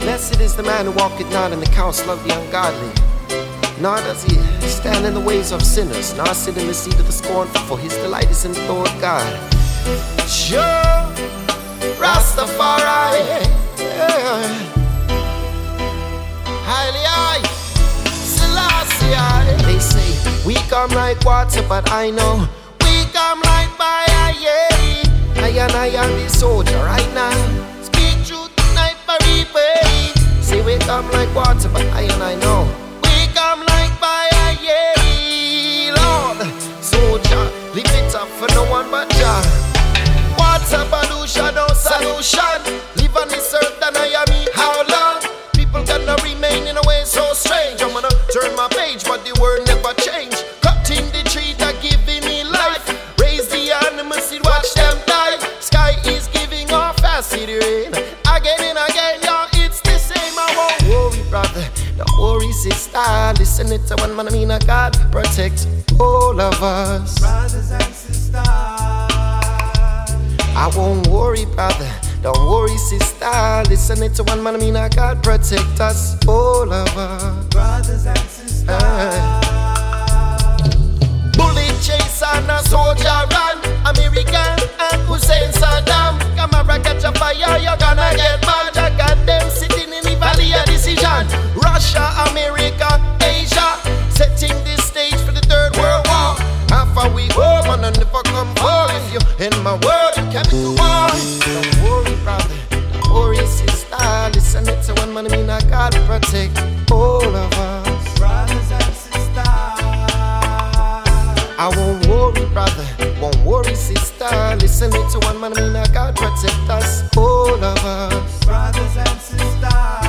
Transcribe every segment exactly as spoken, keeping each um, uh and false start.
Blessed is the man who walketh not in the counsel of the ungodly, nor does he stand in the ways of sinners, nor sit in the seat of the scornful, for his delight is in the Lord God. Sure, Rastafari, yeah. Highly high, Selassie I. They say we come like water, but I know we come like fire, yeah. I and I am the soldier right now. Speak truth tonight for repay. Say we come like water, but I and I know we come like fire, yeah. Lord, soldier, live it up for no one but Jah. Water pollution, no solution. Live on this earth and I am me. How long? People gonna remain in a way so strange. I'm gonna turn my page, but the word never change. Cutting the tree that giving me life. Raise the animals, see watch them die. Sky is giving off acid rain. Again and again, y'all, it's the same. I won't worry, brother. Don't worry, sister. Listen it to one man, I mean, God protect all of us. Brothers and sisters, I won't worry, brother. Don't worry, sister. Listen it to one man, I mean, God protect us, all of us. brothers and sisters. Bullet chase and a soldier run. American and Hussein Saddam. Camera catch a fire, you're gonna get mad. I got them sitting in the valley of decision. Russia, America, Asia, setting the stage for the third world war. Half a week home and I never come home. If you in my world, you can't be the war. Don't worry, brother. Don't worry, sister. Listen it to one man, I mean, I God protect all of us. Brothers and sisters. I won't worry, brother. Won't worry, sister. Listen it to one man, I mean, I God protect us, all of us. Brothers and sisters.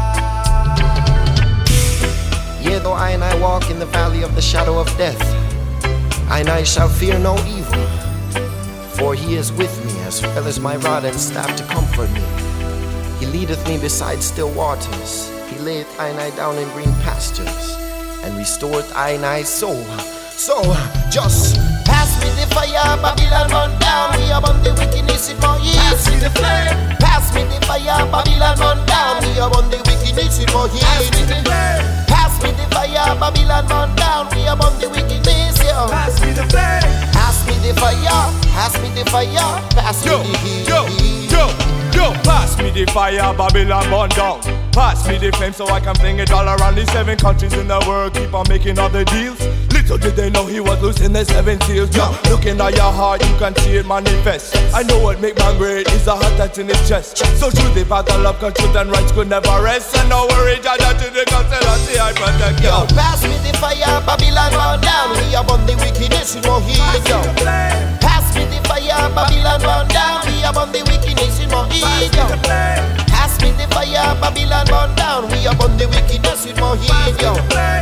Yea, though I and I walk in the valley of the shadow of death, I and I shall fear no evil, for he is with me, as well as my rod and staff to comfort me. He leadeth me beside still waters. He layeth I and I down in green pastures, and restoreth I and I soul. So, just pass me the fire, Babylon run down. We upon the wickedness in my ears. Pass me the flame. Pass me the fire, Babylon run down. We upon the wickedness in my Pass me the ears. flame. Pass me the fire, Babylon run down. We upon the wickedness, yo. Pass me the flame. Pass me the fire, pass me the fire, pass me Yo, the heat. yo, yo, yo, pass me the fire, Babylon burn down. Pass me the flame so I can fling it all around the seven countries in the world. Keep on making other deals. Little did they know he was losing the seven seals. Yo, looking at your heart, you can see it manifest. I know what make man great is a heart that's in his chest. So through the battle of cause truth and rights could never rest. And no worry, Jaja to the constellation I protect you. Yo, pass me the fire, Babylon run down. We upon the wickedness in my heat, yo. Pass me the fire, Babylon run down. We upon the wickedness in my heat, yo. Pass me the fire, Babylon run down. We upon the wickedness in my heat, yo.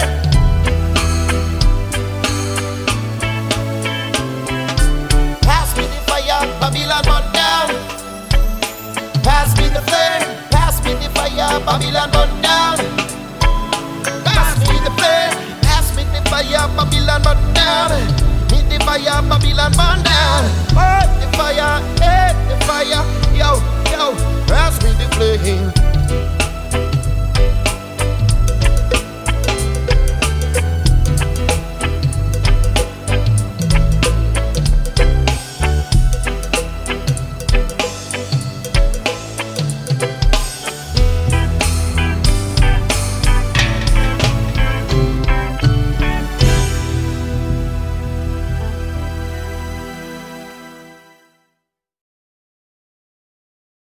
Pass me the fire, Babylon run down. Pass me the flame, pass me the fire, Babylon run down. Pass me the flame, pass me the fire, Babylon run down. Me the fire, Babylon run down. Oh, the fire, eh, the fire, yo, yo. Pass me the flame.